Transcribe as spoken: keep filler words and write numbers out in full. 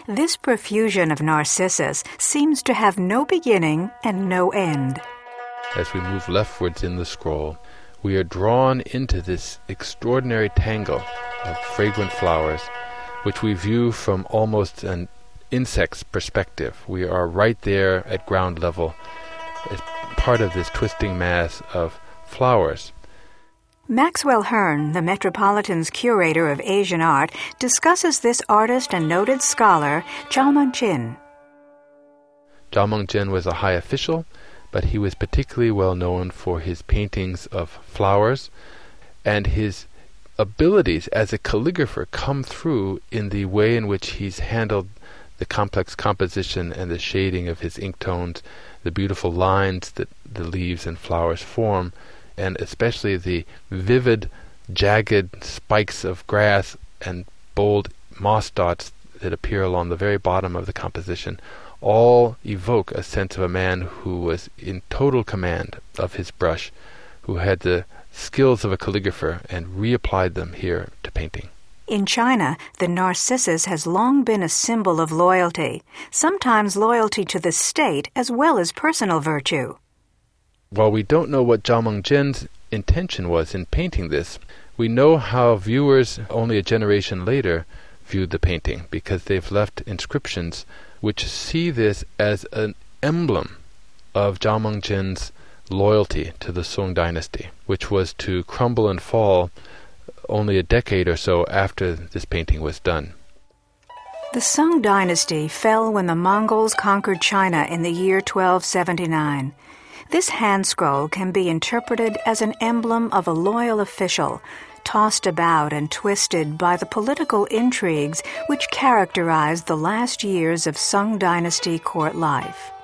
This profusion of narcissus seems to have no beginning and no end. As we move leftwards in the scroll, we are drawn into this extraordinary tangle of fragrant flowers, which we view from almost an insect's perspective. We are right there at ground level as part of this twisting mass of flowers. Maxwell Hearn, the Metropolitan's curator of Asian art, discusses this artist and noted scholar, Zhao Mengjin. Zhao Mengjin was a high official, but he was particularly well known for his paintings of flowers, and his abilities as a calligrapher come through in the way in which he's handled the complex composition and the shading of his ink tones, the beautiful lines that the leaves and flowers form, and especially the vivid, jagged spikes of grass and bold moss dots that appear along the very bottom of the composition, all evoke a sense of a man who was in total command of his brush, who had the skills of a calligrapher and reapplied them here to painting. In China, the narcissus has long been a symbol of loyalty, sometimes loyalty to the state as well as personal virtue. While we don't know what Zhao Mengjin's intention was in painting this, we know how viewers only a generation later viewed the painting, because they've left inscriptions which see this as an emblem of Zhao Mengjin's loyalty to the Song dynasty, which was to crumble and fall only a decade or so after this painting was done. The Song dynasty fell when the Mongols conquered China in the year twelve seventy-nine. This hand scroll can be interpreted as an emblem of a loyal official, tossed about and twisted by the political intrigues which characterized the last years of Song dynasty court life.